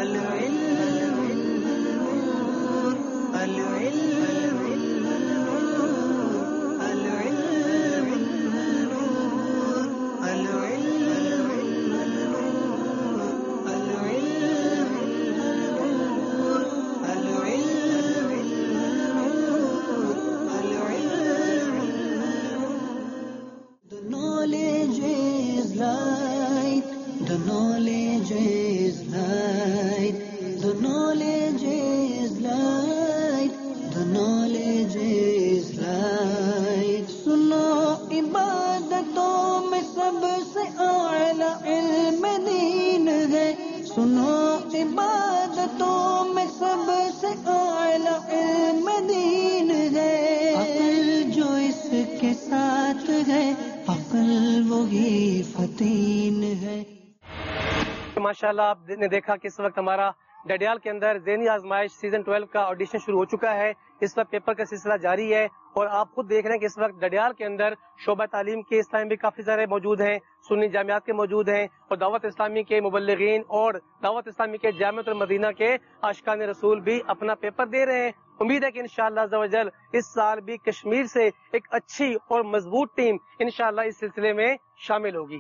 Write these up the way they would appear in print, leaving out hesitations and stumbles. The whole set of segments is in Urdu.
ماشاءاللہ آپ نے دیکھا کہ اس وقت ہمارا ڈڈیال کے اندر ذہنی آزمائش سیزن 12 کا آڈیشن شروع ہو چکا ہے. اس وقت پیپر کا سلسلہ جاری ہے اور آپ خود دیکھ رہے ہیں کہ اس وقت ڈڈیال کے اندر شعبہ تعلیم کے اسلامی بھی کافی سارے موجود ہیں, سنی جامعات کے موجود ہیں اور دعوت اسلامی کے مبلغین اور دعوت اسلامی کے جامعۃ المدینہ کے عاشقان رسول بھی اپنا پیپر دے رہے ہیں. امید ہے کہ انشاءاللہ عز و جل اس سال بھی کشمیر سے ایک اچھی اور مضبوط ٹیم انشاءاللہ اس سلسلے میں شامل ہوگی.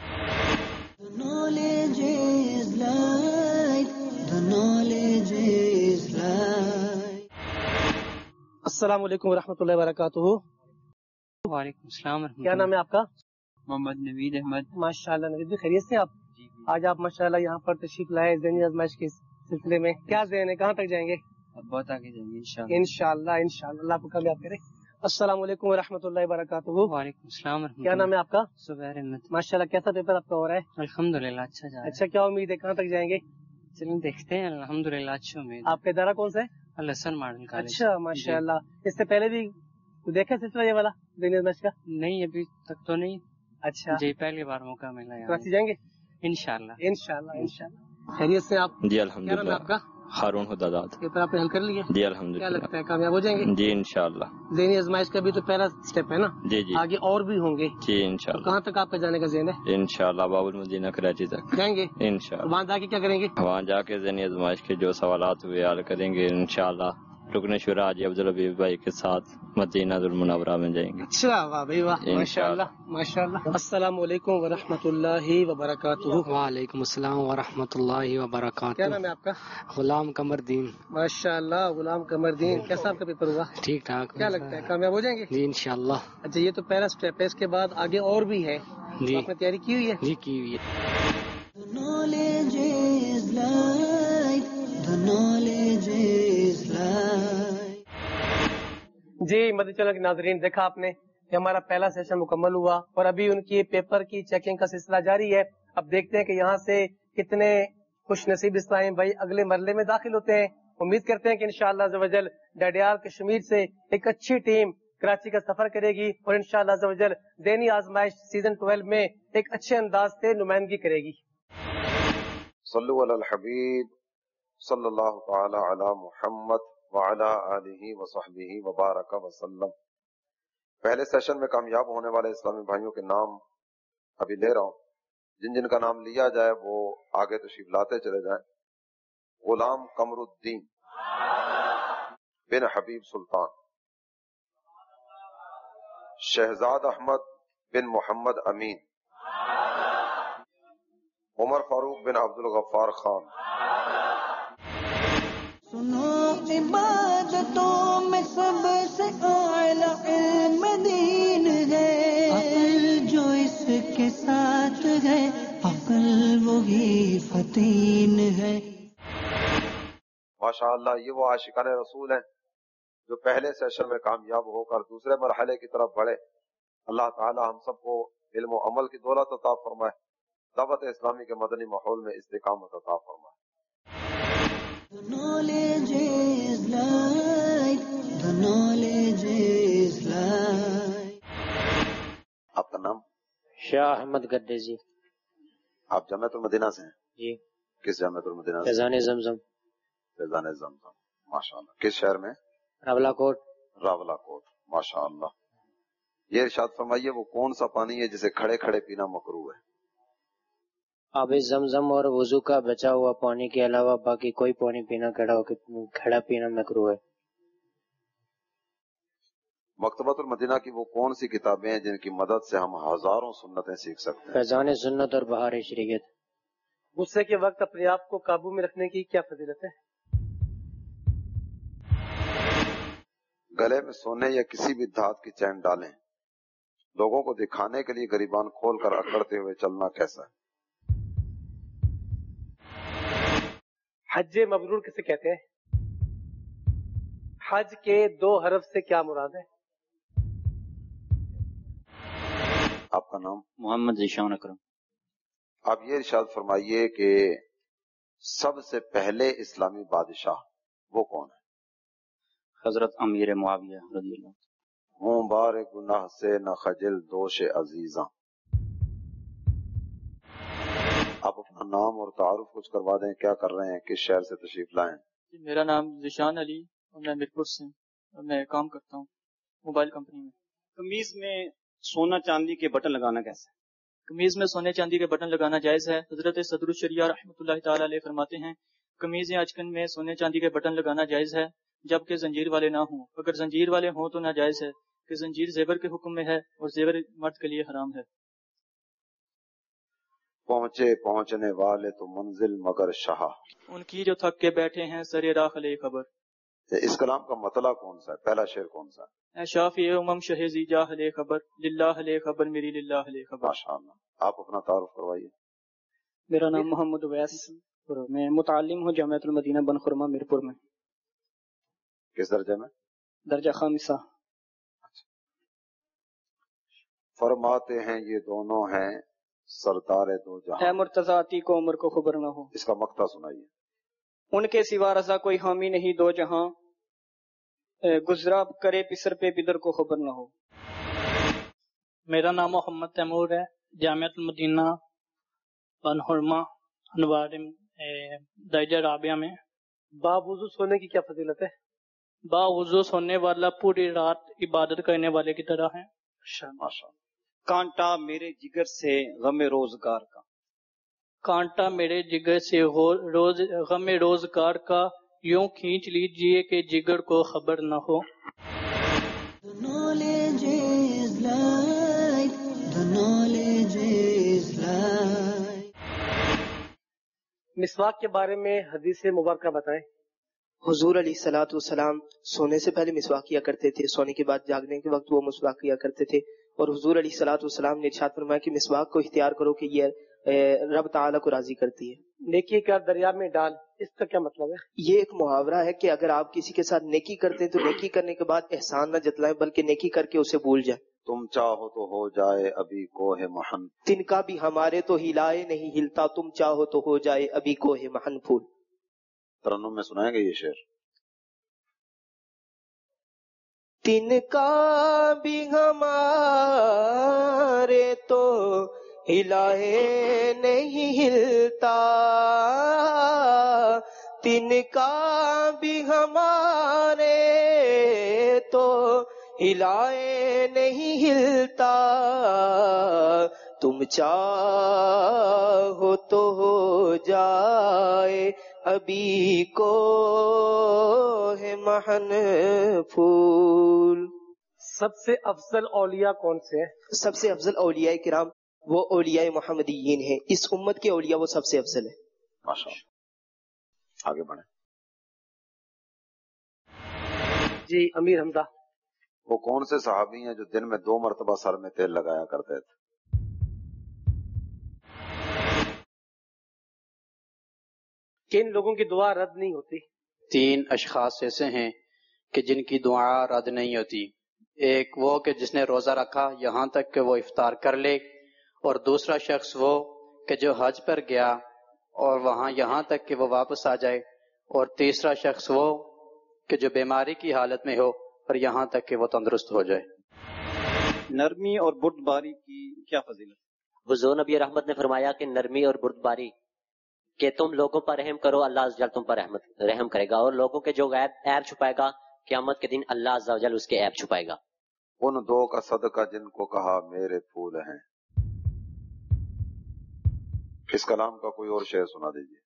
السلام علیکم ورحمۃ اللہ وبرکاتہ. وعلیکم السلام ورحمۃ اللہ. کیا نام ہے آپ کا؟ محمد نوید احمد. ماشاءاللہ نوید بھی خیریت سے آپ؟ آج آپ ماشاءاللہ یہاں پر تشریف لائے ذہنی آزمائش کے سلسلے میں. کیا ذہن ہے, کہاں تک جائیں گے؟ بہت آگے جائیں گے انشاءاللہ. اللہ آپ کو کامیاب کرے. السلام علیکم ورحمۃ اللہ وبرکاتہ. وعلیکم السلام ورحمۃ اللہ. کیا نام ہے آپ کا؟ زبیر احمد. ماشاءاللہ کیسا پیپر آپ کا ہو رہا ہے؟ الحمدللہ اچھا جا رہا ہے. اچھا, کیا امید ہے, کہاں تک جائیں گے؟ چلیں دیکھتے ہیں. الحمدللہ اچھی امید. آپ کا ادارہ کون سا ہے؟ Al-Hasan model college. اچھا ماشاءاللہ. اس سے پہلے بھی دیکھا سلسلہ یہ والا ذہنی آزمائش کا؟ نہیں ابھی تک تو نہیں. اچھا جی پہلی بار موقع ملا. کراچی جائیں گے انشاءاللہ. خیریت سے آپ؟ جی کیا نام ہے الحمدللہ. آپ کا؟ ہارون حداد. پیپر آپ نے حل کر لیا؟ جی کیا الحمدللہ. لگتا ہے کامیاب ہو جائیں گے؟ جی انشاءاللہ. ذہنی آزمائش کا بھی تو پہلا سٹیپ ہے نا. جی جی آگے اور بھی ہوں گے. جی تو انشاءاللہ. کہاں تک آپ کا جانے کا ذہن ہے؟ انشاءاللہ باب المدینہ کراچی تک جائیں گے. انشاءاللہ. وہاں جا کے کیا کریں گے؟ وہاں جا کے ذہنی آزمائش کے جو سوالات ہوئے حل کریں گے انشاءاللہ. رکن شورا حاجی عبدالحبیب بھائی کے ساتھ مدینہ المنورہ میں جائیں گے. اچھا واہ بھائی واہ, ماشاءاللہ ماشاءاللہ. السلام علیکم ورحمۃ اللہ وبرکاتہ. وعلیکم السلام ورحمۃ اللہ وبرکاتہ. کیا نام ہے آپ کا؟ غلام قمر الدین. ماشاءاللہ غلام قمر الدین. کیسا آپ کا پیپر ہوا؟ ٹھیک ٹھاک. کیا لگتا ہے کامیاب ہو جائیں گے؟ جی انشاءاللہ. اچھا یہ تو پہلا سٹیپ ہے, اس کے بعد آگے اور بھی ہے. جی آپ نے تیاری کی ہوئی ہے؟ جی کی ہوئی ہے. جی مدنی چینل کے ناظرین, دیکھا آپ نے کہ ہمارا پہلا سیشن مکمل ہوا اور ابھی ان کی پیپر کی چیکنگ کا سلسلہ جاری ہے. اب دیکھتے ہیں کہ یہاں سے کتنے خوش نصیب اسلام بھائی اگلے مرحلے میں داخل ہوتے ہیں. امید کرتے ہیں کہ انشاءاللہ عز و جل ڈڈیال کشمیر سے ایک اچھی ٹیم کراچی کا سفر کرے گی اور انشاءاللہ عز و جل ذہنی آزمائش سیزن 12 میں ایک اچھے انداز سے نمائندگی کرے گی. صلو علی الحبیب صلی اللہ تعالی علی محمد وعلی آلہ وصحبہ وبارک وسلم. پہلے سیشن میں کامیاب ہونے والے اسلامی بھائیوں کے نام ابھی لے رہا ہوں. جن جن کا نام لیا جائے وہ آگے تشریف لاتے چلے جائیں. غلام قمر الدین بن حبیب سلطان, شہزاد احمد بن محمد امین, عمر فاروق بن عبد الغفار خان. سنو عبادتوں میں سب سے اعلی علم دین ہے, عقل جو اس کے ساتھ ہے عقل وہی فتین ہے. ماشاءاللہ یہ وہ عاشقان رسول ہیں جو پہلے سیشن میں کامیاب ہو کر دوسرے مرحلے کی طرف بڑھے. اللہ تعالی ہم سب کو علم و عمل کی دولت عطا فرمائے, دعوت اسلامی کے مدنی ماحول میں استقامت عطا فرمائے. The knowledge is light, the knowledge is light. آپ کا نام؟ شاہ احمد گدے جی. آپ جامعۃ المدینہ سے ہیں؟ جی. کس جامعۃ المدینہ سے؟ فیضان زمزم. فیضان زمزم, ماشاءاللہ. کس شہر میں؟ راولا کوٹ. راولا کوٹ, ماشاءاللہ. یہ ارشاد فرمائیے وہ کون سا پانی ہے جسے کھڑے کھڑے پینا مکروہ ہے؟ آب زمزم اور وضو کا بچا ہوا پانی کے علاوہ باقی کوئی پانی پینا کھڑا پینا مکروہ ہے۔ مکتبۃ المدینہ کی وہ کون سی کتابیں ہیں جن کی مدد سے ہم ہزاروں سنتیں سیکھ سکتے ہیں؟ فیضان سنت اور بہار شریعت۔ غصے کے وقت اپنے آپ کو قابو میں رکھنے کی کیا فضیلت ہے؟ گلے میں سونے یا کسی بھی دھات کی چین ڈالیں۔ لوگوں کو دکھانے کے لیے گریبان کھول کر اکڑتے ہوئے چلنا کیسا ہے؟ حج مبرور کسے کہتے ہیں؟ حج کے 2 حرف سے کیا مراد ہے؟ آپ کا نام؟ محمد ذیشان اکرم۔ آپ یہ ارشاد فرمائیے کہ سب سے پہلے اسلامی بادشاہ وہ کون ہے؟ حضرت امیر معاویہ رضی اللہ عنہ۔ ہوں بار گناہ سے نہ خجل دوش عزیزاں۔ آپ اپنا نام اور تعارف کچھ کروا دیں، کیا کر رہے ہیں، کس شہر سے تشریف لائیں؟ میرا نام ذیشان علی اور میں میرپور سے ہوں اور میں کام کرتا ہوں موبائل کمپنی میں۔ قمیض میں سونا چاندی کے بٹن لگانا کیسے؟ قمیض میں سونے چاندی کے بٹن لگانا جائز ہے۔ حضرت صدر الشریعہ رحمۃ اللہ تعالی علیہ فرماتے ہیں قمیض یا اچکن میں سونے چاندی کے بٹن لگانا جائز ہے جبکہ زنجیر والے نہ ہوں۔ اگر زنجیر والے ہوں تو ناجائز ہے کہ زنجیر زیور کے حکم میں ہے اور زیور مرد کے لیے حرام ہے۔ پہنچے پہنچنے والے تو منزل مگر شاہ۔ ان کی جو تھک کے بیٹھے ہیں سر راہ علیہ خبر۔ اس کلام کا مطلع کون سا ہے؟ پہلا شعر کون سا ہے؟ اے شافی امم شہزی جاہ علیہ خبر، للہ علیہ خبر میری للہ علیہ خبر۔ ماشاءاللہ۔ آپ اپنا تعارف کروائیے۔ میرا نام محمد اویس اور میں متعلم ہوں جامعۃ المدینہ بن خرمہ میرپور میں۔ کس درجے میں؟ درجہ خامسہ۔ فرماتے ہیں یہ دونوں ہیں سردار دو اے جہاں۔ مرتضی آتی کو عمر کو خبر نہ ہو، اس کا مقطع سنائیے۔ ان کے سوا رضا کوئی حامی نہیں دو جہاں، گزرا کرے پسر پہ بدر کو خبر نہ ہو۔ میرا نام محمد تیمور ہے، جامعۃ المدینہ بن حرمہ انوار درجہ رابعہ میں۔ باوضو سونے کی کیا فضیلت ہے؟ باوضو سونے والا پوری رات عبادت کرنے والے کی طرح ہے۔ ماشاءاللہ۔ کانٹا میرے جگر سے غم روزگار کا۔ کانٹا میرے جگر سے ہو غم روزگار کا، یوں کھینچ لیجئے کہ جگر کو خبر نہ ہو۔ The knowledge is light. The knowledge is light. مسواک کے بارے میں حدیث مبارکہ بتائیں۔ حضور علیہ الصلوۃ والسلام سونے سے پہلے مسواک کیا کرتے تھے، سونے کے بعد جاگنے کے وقت وہ مسواک کیا کرتے تھے، اور حضور علیہ الصلوۃ والسلام نے ارشاد فرمایا کہ مسواک کو اختیار کرو کہ یہ رب تعالیٰ کو راضی کرتی ہے۔ نیکی کر دریا میں ڈال، اس کا کیا مطلب ہے؟ یہ ایک محاورہ ہے کہ اگر آپ کسی کے ساتھ نیکی کرتے ہیں تو نیکی کرنے کے بعد احسان نہ جتلائیں بلکہ نیکی کر کے اسے بھول جائیں۔ تم چاہو تو ہو جائے ابھی کوہ محن، تن کا بھی ہمارے تو ہلائے نہیں ہلتا، تم چاہو تو ہو جائے ابھی کوہ محن پھول۔ ترنم میں سنائیں گے یہ شعر؟ تن کا بھی ہمارے تو ہلائے نہیں ہلتا، تن کا بھی ہمارے تو ہلائے نہیں ہلتا، تم چاہو تو ہو جائے ابھی کو ہے محن پھول۔ سب سے افضل اولیاء کون سے ہیں؟ سب سے افضل اولیاء کرام وہ اولیاء محمدیین ہیں، اس امت کے اولیاء وہ سب سے افضل ہے۔ ماشاءاللہ۔ آگے بڑھیں۔ جی امیر حمزہ۔ وہ کون سے صحابی ہیں جو دن میں 2 مرتبہ سر میں تیل لگایا کرتے تھے؟ کن لوگوں کی دعا رد نہیں ہوتی؟ 3 اشخاص ایسے ہیں کہ جن کی دعا رد نہیں ہوتی۔ ایک وہ کہ جس نے روزہ رکھا یہاں تک کہ وہ افطار کر لے، اور دوسرا شخص وہ کہ جو حج پر گیا اور وہاں یہاں تک کہ وہ واپس آ جائے، اور تیسرا شخص وہ کہ جو بیماری کی حالت میں ہو اور یہاں تک کہ وہ تندرست ہو جائے۔ نرمی اور بردباری کی کیا فضیلت؟ حضور نبی رحمت نے فرمایا کہ نرمی اور بردباری کہ تم لوگوں پر رحم کرو، اللہ عز و جل تم پر رحم کرے گا، اور لوگوں کے جو عیب چھپائے گا قیامت کے دن اللہ عز و جل اس کے عیب چھپائے گا۔ ان 2 کا صدقہ جن کو کہا میرے پھول ہیں۔ اس کلام کا کوئی اور شعر سنا دیجیے.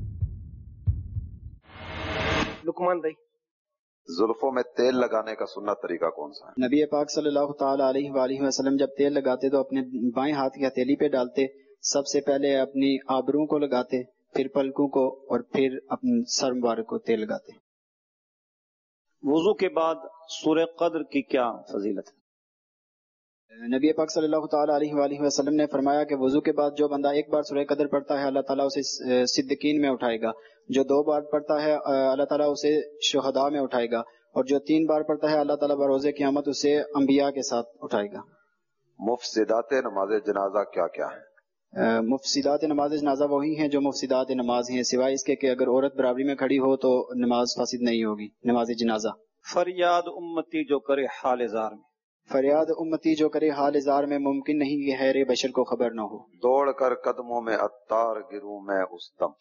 لقمان بھائی. زلفوں میں تیل لگانے کا سنت طریقہ کون سا ہے؟ نبی پاک صلی اللہ تعالی علیہ وآلہ وسلم جب تیل لگاتے تو اپنے بائیں ہاتھ کی ہتھیلی پہ ڈالتے، سب سے پہلے اپنی آبروں کو لگاتے، پھر پلکوں کو، اور پھر اپنے سر مبارک کو تیل لگاتے. وضو کے بعد سورہ قدر کی کیا فضیلت ہے؟ نبی پاک صلی اللہ تعالی علیہ وآلہ وسلم نے فرمایا کہ وضو کے بعد جو بندہ ایک بار سورہ قدر پڑھتا ہے اللہ تعالیٰ اسے صدیقین میں اٹھائے گا، جو 2 بار پڑھتا ہے اللہ تعالیٰ اسے شہداء میں اٹھائے گا، اور جو 3 بار پڑھتا ہے اللہ تعالیٰ بروز قیامت اسے انبیاء کے ساتھ اٹھائے گا. مفسدات نماز جنازہ کیا کیا ہے؟ مفسدات نماز جنازہ وہی ہیں جو مفسدات نماز ہیں، سوائے اس کے کہ اگر عورت برابری میں کھڑی ہو تو نماز فاسد نہیں ہوگی نماز جنازہ. فریاد امتی جو کرے حال زار میں، فریاد امتی جو کرے حال زار میں، ممکن نہیں کہ خیر بشر کو خبر نہ ہو. دوڑ کر قدموں میں عطار گروں میں اس دم.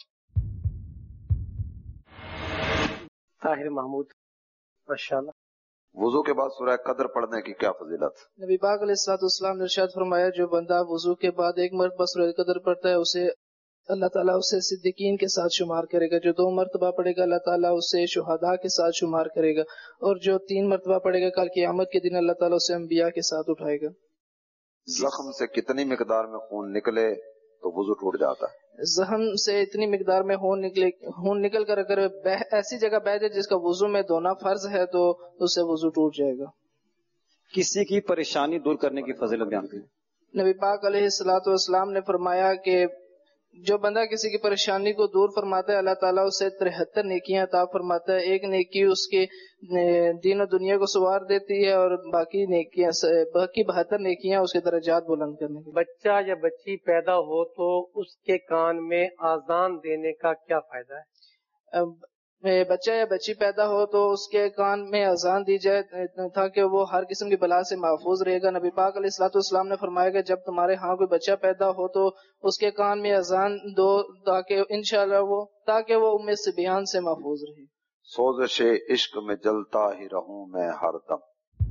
طاہر محمود. ماشاءاللہ. وضو کے بعد سورہ قدر پڑھنے کی کیا فضیلت؟ نبی پاک علیہ الصلوۃ والسلام نے ارشاد فرمایا جو بندہ وضو کے بعد 1 مرتبہ سورہ قدر پڑھتا ہے اسے اللہ تعالیٰ اسے صدیقین کے ساتھ شمار کرے گا، جو 2 مرتبہ پڑھے گا اللہ تعالیٰ اسے شہداء کے ساتھ شمار کرے گا، اور جو 3 مرتبہ پڑھے گا کل قیامت کے دن اللہ تعالیٰ اسے انبیاء کے ساتھ اٹھائے گا. زخم سے کتنی مقدار میں خون نکلے تو وضو ٹوٹ جاتا ہے؟ زخم سے اتنی مقدار میں خون نکل کر اگر ایسی جگہ بہ جائے جس کا وضو میں دھونا فرض ہے تو اس سے وضو ٹوٹ جائے گا. کسی کی پریشانی دور کرنے کی فضیلت بیان کی. نبی پاک علیہ الصلوۃ والسلام نے فرمایا کہ جو بندہ کسی کی پریشانی کو دور فرماتا ہے اللہ تعالیٰ اسے 73 نیکیاں عطا فرماتا ہے. 1 نیکی اس کے دین و دنیا کو سنوار دیتی ہے، اور باقی 72 نیکیاں اس کے درجات بلند کرنے کی. بچہ یا بچی پیدا ہو تو اس کے کان میں آذان دینے کا کیا فائدہ ہے؟ بچہ یا بچی پیدا ہو تو اس کے کان میں اذان دی جائے تاکہ وہ ہر قسم کی بلا سے محفوظ رہے گا. نبی پاک علیہ الصلوۃ والسلام نے فرمایا کہ جب تمہارے ہاں کوئی بچہ پیدا ہو تو اس کے کان میں اذان دو تاکہ وہ ام صبیان سے محفوظ رہے. سوزش عشق میں جلتا ہی رہوں میں ہر دم.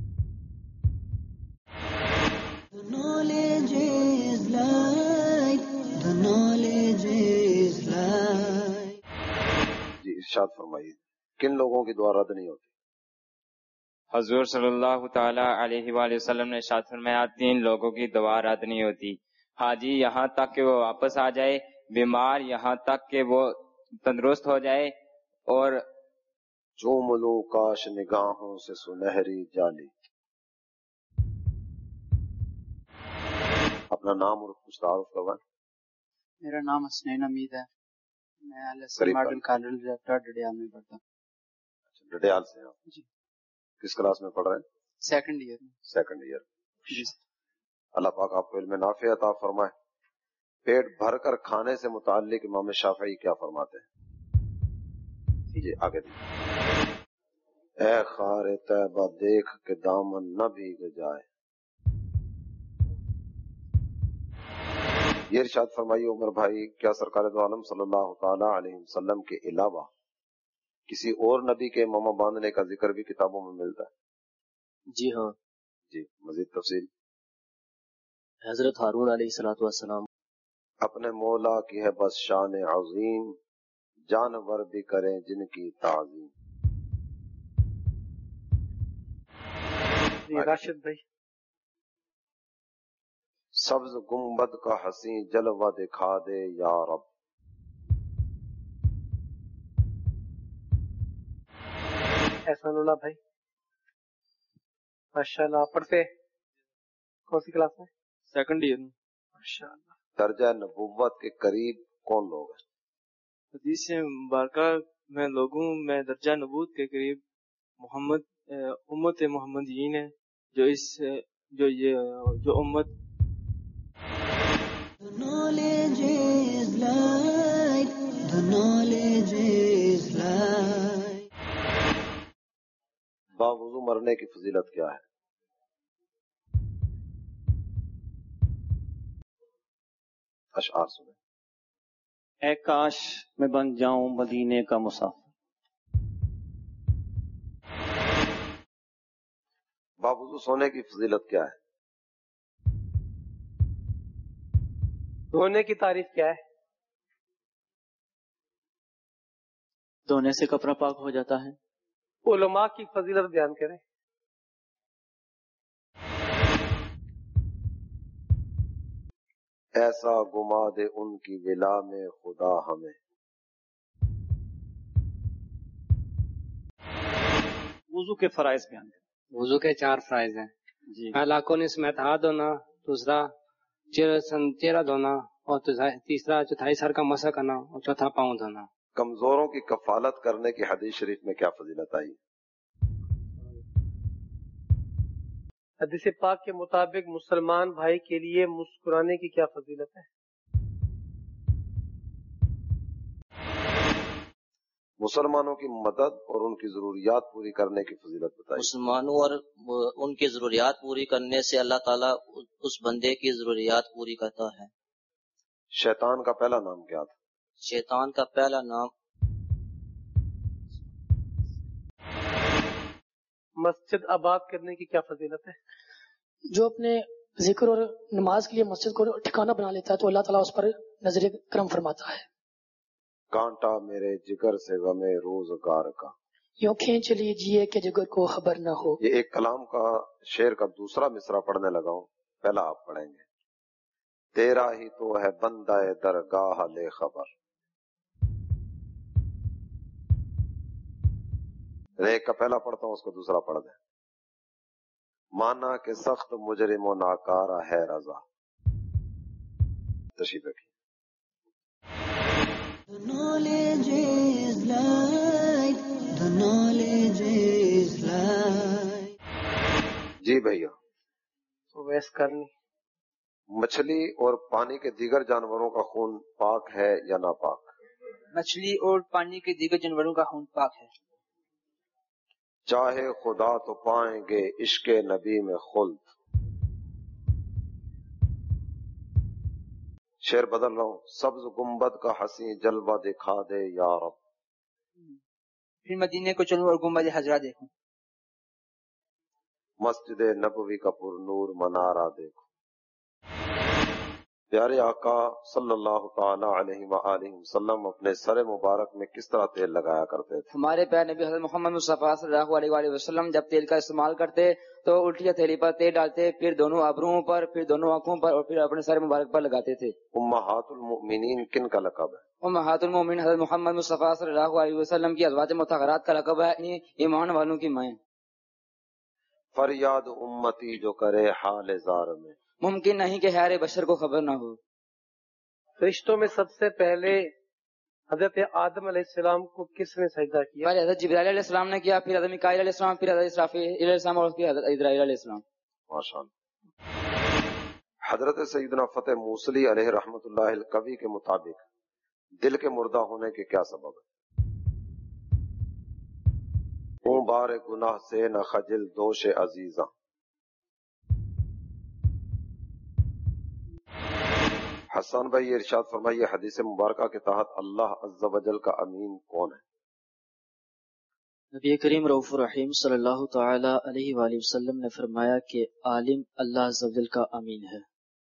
The knowledge is light, the knowledge is light. جی ارشاد فرمائیے کن لوگوں کی دعا رد نہیں ہوتی؟ حضور صلی اللہ تعالی علیہ وآلہ وسلم نے ارشاد فرمایا 3 لوگوں کی دعا رد نہیں ہوتی، حاجی یہاں تک کہ وہ واپس آ جائے، بیمار یہاں تک کہ وہ تندرست ہو جائے، اور جو ملو کاش نگاہوں سے سنہری جالی. اپنا نام اور کچھ تعارف کروائیں. میرا نام حسنین حمید ہے، میں ماڈل کالج ڈڈیال میں پڑھتا ہوں. ڈڈیال سے ہیں جی. کس کلاس میں پڑھ رہے ہیں؟ 2nd ایئر میں. 2nd year. جی. اللہ پاک آپ کو علم نافع عطا فرمائے. پیٹ بھر کر کھانے سے متعلق امام شافعی کیا فرماتے ہیں؟ جی آگے دیکھیں. اے خار طیبہ دیکھ کے دامن نہ بھیگ جائے. یہ ارشاد فرمائیے عمر بھائی کیا سرکار دو عالم صلی اللہ تعالی علیہ وسلم کے علاوہ کسی اور نبی کے امامہ باندھنے کا ذکر بھی کتابوں میں ملتا ہے؟ جی ہاں. جی مزید تفصیل. حضرت ہارون علیہ الصلوۃ والسلام. اپنے مولا کی ہے بس شان عظیم، جانور بھی کریں جن کی تعظیم. راشد بھائی. سبز گنبد کا حسین جلوہ دکھا دے یا رب. احسان اللہ بھائی. ماشاءاللہ آپ پڑھتے کون سی کلاس میں؟ 2nd ایئر میں. ماشاءاللہ. درجہ نبوت کے قریب کون لوگ ہیں؟ حدیث مبارکہ میں لوگوں میں درجہ نبوت کے قریب محمد امت محمدیین ہے، جو امت. The knowledge is light, the knowledge is light. باوضو مرنے کی فضیلت کیا ہے؟ اشعار سنیں. اے کاش میں بن جاؤں مدینے کا مسافر. باوضو سونے کی فضیلت کیا ہے؟ رونے کی تعریف کیا ہے؟ دھونے سے کپڑا پاک ہو جاتا ہے. علماء کی فضیلت بیان کریں. ایسا گما دے ان کی ولا میں خدا ہمیں. وضو کے فرائض بیان کریں. وضو کے 4 فرائض ہیں جی. پہلا کون سمیت ہاتھ دھونا، دوسرا چہرہ دھونا، اور تیسرا چوتھائی سر کا مسح کرنا، اور چوتھا پاؤں دھونا. کمزوروں کی کفالت کرنے کی حدیث شریف میں کیا فضیلت آئی؟ حدیث پاک کے مطابق مسلمان بھائی کے لیے مسکرانے کی کیا فضیلت ہے؟ مسلمانوں کی مدد اور ان کی ضروریات پوری کرنے کی فضیلت بتائی. مسلمانوں اور ان کی ضروریات پوری کرنے سے اللہ تعالیٰ اس بندے کی ضروریات پوری کرتا ہے. شیطان کا پہلا نام کیا تھا؟ شیطان کا پہلا نام مسجد آباد کرنے کی کیا فضیلت ہے؟ جو اپنے ذکر اور نماز کے لیے مسجد کو ٹھکانہ بنا لیتا ہے تو اللہ تعالیٰ اس پر نظر کرم فرماتا ہے. کانٹا میرے جگر سے غمے روزگار کا، یوں کھینچ لیجیے کہ جگر کو خبر نہ ہو. یہ ایک کلام کا شعر کا دوسرا مصرع پڑھنے لگا ہوں، پہلا آپ پڑھیں گے. تیرا ہی تو ہے بندہ درگاہ لے خبر. ایک کا پہلا پڑھتا ہوں، اس کو دوسرا پڑھ دیں. مانا کہ سخت مجرم و ناکارہ ہے رضا. تشریف رکھیے. The knowledge is light. The knowledge is light. جی بھیا. ویس کرنی. مچھلی اور پانی کے دیگر جانوروں کا خون پاک ہے یا ناپاک؟ مچھلی اور پانی کے دیگر جانوروں کا خون پاک ہے. چاہے خدا تو پائیں گے عشق نبی میں خلد. شعر بدل رہا ہوں. سبز گنبد کا حسین جلوہ دکھا دے یا رب. پھر مدینے کو چلوں اور گنبد حضرہ دیکھوں. مسجد نبوی کا پر نور منارہ دیکھو. پیارے آقا صلی اللہ تعالی علیہ وآلہ وسلم اپنے سر مبارک میں کس طرح تیل لگایا کرتے تھے؟ ہمارے پیارے نبی حضرت محمد مصطفیٰ صلی اللہ علیہ وآلہ وسلم جب تیل کا استعمال کرتے تو الٹی ہتھیلی پر تیل ڈالتے، پھر دونوں ابروؤں پر، پھر دونوں آنکھوں پر، اور پھر اپنے سر مبارک پر لگاتے تھے. امہات المؤمنین کن کا لقب ہے؟ امہات المؤمنین حضرت محمد مصطفیٰ صلی اللہ علیہ وسلم کی ازواج مطہرات کا لقب ہے، ایمان والوں کی مائیں. فریاد امتی جو کرے حال زار میں. ممکن نہیں کہ خیر بشر کو خبر نہ ہو. فرشتوں میں سب سے پہلے حضرت آدم علیہ السلام کو کس نے سجدہ کیا؟ پہلے حضرت جبرائیل علیہ السلام نے کیا، پھر حضرت میکائیل علیہ السلام، پھر حضرت اسرافیل علیہ السلام، اور پھر حضرت اسرائیل علیہ السلام. ماشاءاللہ. حضرت سیدنا فتح موصلی علیہ رحمت اللہ القوی کے مطابق دل کے مردہ ہونے کے کیا سبب ہے؟ اون بار گناہ سے نہ خجل دوش عزیزاں. حسان بھائی ارشاد فرمائیے حدیث مبارکہ کے تحت اللہ عز و جل کا امین کون ہے؟ نبی کریم رؤوف الرحیم صلی اللہ تعالی علیہ وآلہ وسلم نے فرمایا کہ عالم اللہ عز و جل کا امین ہے.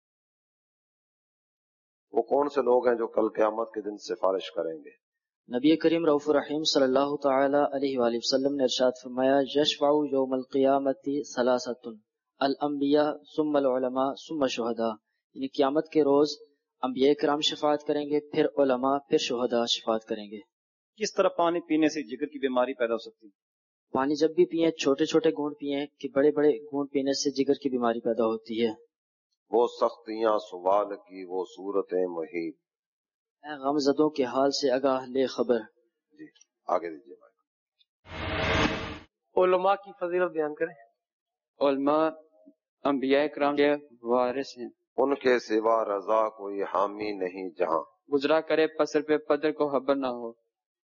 وہ کون سے لوگ ہیں جو کل قیامت کے دن سفارش کریں گے؟ نبی کریم رؤوف الرحیم صلی اللہ تعالی علیہ وآلہ وسلم نے ارشاد فرمایا یشفع یوم القیامت ثلاثۃ الانبیاء ثم العلماء ثم الشہداء. یعنی قیامت کے روز انبیاء کرام شفاعت کریں گے، پھر علماء، پھر شہداء شفاعت کریں گے. کس طرح پانی پینے سے جگر کی بیماری پیدا ہو سکتی ہے؟ پانی جب بھی پئیں چھوٹے چھوٹے گھونٹ پئیں کہ بڑے بڑے گھونٹ پینے سے جگر کی بیماری پیدا ہوتی ہے. وہ سختیاں سوال کی وہ صورتیں محیط. اے غم زدوں کے حال سے آگاہ لے خبر. جی آگے دیجیے بھائی. علماء کی فضیلت بیان کریں. علماء انبیاء کرام کے وارث ہیں. ان کے سوا رضا کوئی حامی نہیں جہاں. گزرا کرے پسر پہ پدر کو خبر نہ ہو.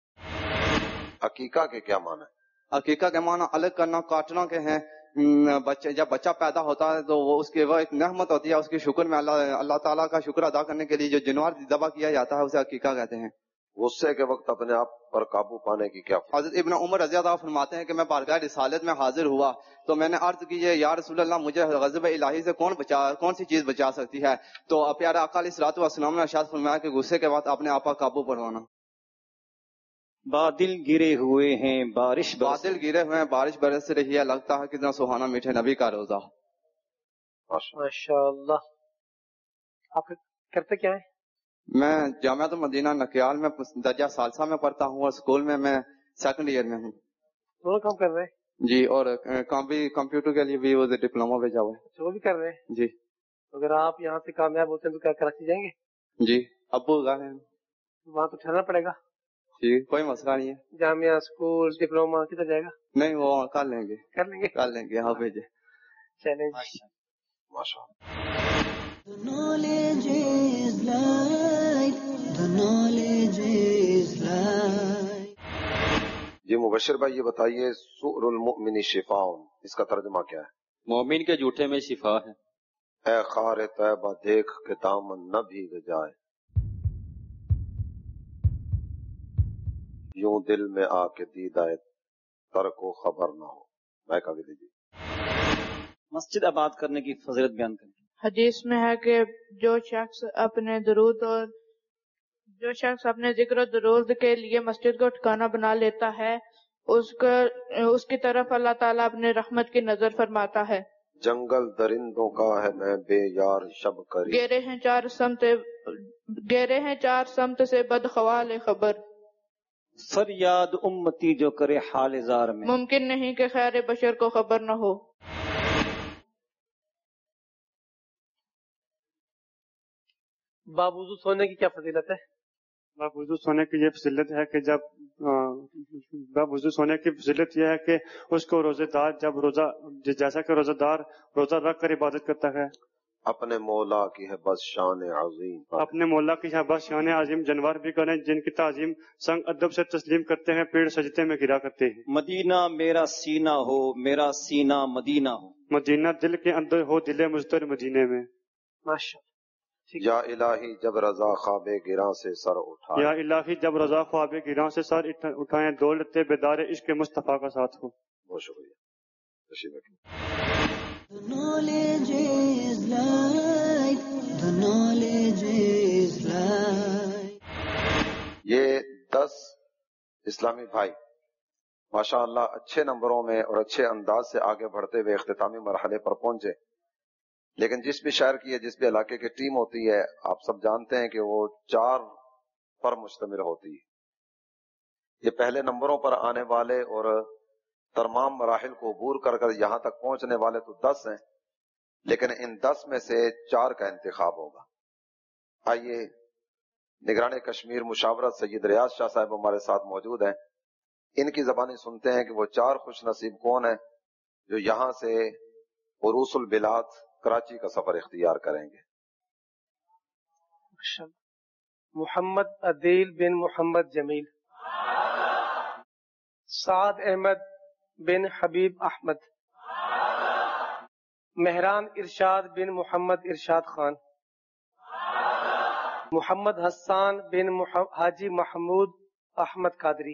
عقیقہ کے کیا معنی ہے؟ عقیقہ کے معنی الگ کرنا، کاٹنا کے ہیں. جب بچہ پیدا ہوتا ہے تو وہ اس کی وہ ایک نعمت ہوتی ہے، اس کے شکر میں اللہ تعالیٰ کا شکر ادا کرنے کے لیے جو جانور ذبح کیا جاتا ہے اسے عقیقہ کہتے ہیں. غصے کے وقت اپنے آپ پر قابو پانے کی کیا؟ حضرت ابن عمر رضی اللہ عنہ فرماتے ہیں کہ میں بارگاہ رسالت میں حاضر ہوا تو میں نے عرض کی یا رسول اللہ مجھے غضب الہی سے کون سی چیز بچا سکتی ہے؟ تو پیارے آقا علیہ الصلوۃ والسلام نے ارشاد فرمایا کہ غصے کے وقت اپنے آپ پر قابو پڑھوانا. بادل گرے ہوئے ہیں بارش بادل گرے ہوئے ہیں بارش برس رہی ہے، لگتا ہے کتنا سہانا میٹھے نبی کا روزہ. ماشاء اللہ. آپ کرتے کیا ہیں؟ میں جامعۃ المدینہ نکیال میں درجہ ثالثہ میں پڑھتا ہوں اور اسکول میں سیکنڈ ایئر میں ہوں. دونوں کام کر رہے ہیں جی، اور کمپیوٹر کے لیے بھی وہ ڈپلوما بھیجا ہوا ہے. وہ بھی کر رہے ہیں جی. اگر آپ یہاں سے کامیاب ہوتے ہیں تو کیا کراچی جائیں گے؟ جی، ابو گئے ہیں. وہاں تو ٹھہرنا پڑے گا. جی، کوئی مسئلہ نہیں ہے. جامعہ، اسکول، ڈپلوما کدھر جائے گا؟ نہیں، وہ کر لیں گے. کر لیں گے. ہاں بھیجے. چلیں. ماشاء The knowledge is light. The knowledge is light. جی مبشر بھائی یہ بتائیے سؤر المؤمن شفاء، اس کا ترجمہ کیا ہے؟ مومن کے جھوٹے میں شفا ہے. اے خار طیبہ دیکھ کے دامن نہ بھیگ جائے، یوں دل میں آ کے دیدائے تر کو خبر نہ ہو. میں کہا دیجیے. مسجد آباد کرنے کی فضیلت بیان کریں. حدیث میں ہے کہ جو شخص اپنے ذکر و درود کے لیے مسجد کو ٹھکانہ بنا لیتا ہے اس کی طرف اللہ تعالیٰ اپنے رحمت کی نظر فرماتا ہے. جنگل درندوں کا ہے میں بے یار شب کری، گہرے ہیں چار سمت سے بدخوال خبر، فریاد امتی جو کرے حال زار میں، ممکن نہیں کہ خیر بشر کو خبر نہ ہو. باوضو سونے کی کیا فضیلت ہے؟ باوضو سونے کی یہ فضیلت ہے کہ باوضو سونے کی فضیلت یہ ہے کہ اس کو روزے دار جیسا کہ روزہ دار روزہ رکھ کر عبادت کرتا ہے، اپنے مولا کی ہے بس شان عظیم، اپنے مولا کی ہے بس شان عظیم جانور بھی کریں جن کی تعظیم سنگ ادب سے تسلیم کرتے ہیں، پیڑ سجدے میں گرا کرتے ہیں. مدینہ میرا سینہ ہو، میرا سینہ مدینہ ہو، مدینہ دل کے اندر ہو، دل مزدور مدینے میں. ماشاء. یا الہی جب رضا خواب گراں سے سر اٹھائے، یا الہی جب رضا خواب گراں سے سر اٹھائیں، دولت بیدار عشق مصطفیٰ کا ساتھ ہو. بہت شکریہ. تشریف رکھیں. The knowledge is light. The knowledge is light. یہ 10 اسلامی بھائی ماشاء اللہ اچھے نمبروں میں اور اچھے انداز سے آگے بڑھتے ہوئے اختتامی مرحلے پر پہنچے. لیکن جس بھی شہر کی ہے، جس بھی علاقے کی ٹیم ہوتی ہے، آپ سب جانتے ہیں کہ وہ 4 پر مشتمل ہوتی ہے. یہ پہلے نمبروں پر آنے والے اور تمام مراحل کو عبور کر کر یہاں تک پہنچنے والے تو 10 ہیں، لیکن ان 10 میں سے 4 کا انتخاب ہوگا. آئیے نگران کشمیر مشاورت سید ریاض شاہ صاحب ہمارے ساتھ موجود ہیں. ان کی زبانی سنتے ہیں کہ وہ 4 خوش نصیب کون ہیں جو یہاں سے عروس البلاد کراچی کا سفر اختیار کریں گے. محمد عدیل بن محمد جمیل، سعد احمد بن حبیب احمد، مہران ارشاد بن محمد ارشاد خان، محمد حسان بن حاجی محمود احمد قادری.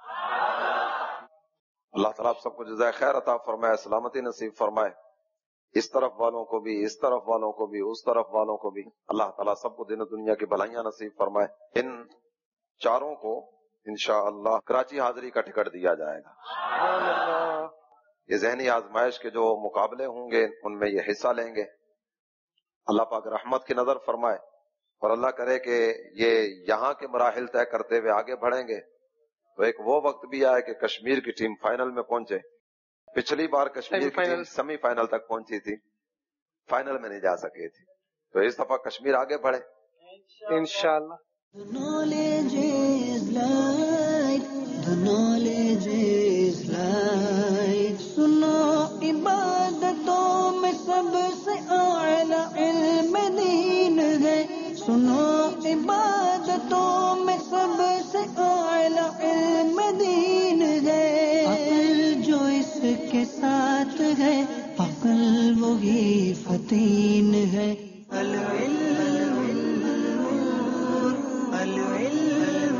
اللہ تعالیٰ آپ سب کو جزائے خیر عطا فرمائے، سلامتی نصیب فرمائے. اس طرف والوں کو بھی، اس طرف والوں کو بھی، اس طرف والوں کو بھی اللہ تعالیٰ سب کو دین و دنیا کی بھلائیاں نصیب فرمائے. ان 4 کو انشاءاللہ کراچی حاضری کا ٹکٹ دیا جائے گا. یہ ذہنی آزمائش کے جو مقابلے ہوں گے ان میں یہ حصہ لیں گے. اللہ پاک رحمت کی نظر فرمائے اور اللہ کرے کہ یہ یہاں کے مراحل طے کرتے ہوئے آگے بڑھیں گے تو ایک وہ وقت بھی آئے کہ کشمیر کی ٹیم فائنل میں پہنچے. پچھلی بار کشمیر کی ٹیم سیمی فائنل تک پہنچی تھی، فائنل میں نہیں جا سکی تھی، تو اس دفعہ کشمیر آگے بڑھے انشاءاللہ. The knowledge is light. The knowledge is light. سنو عبادتوں میں سب سے اعلیٰ علم دین ہے. سنو عبادتوں میں سب سے اعلیٰ علم دین ہے. عقل جو اس کے ساتھ ہے، عقل وہی فتین ہے. العلم العلم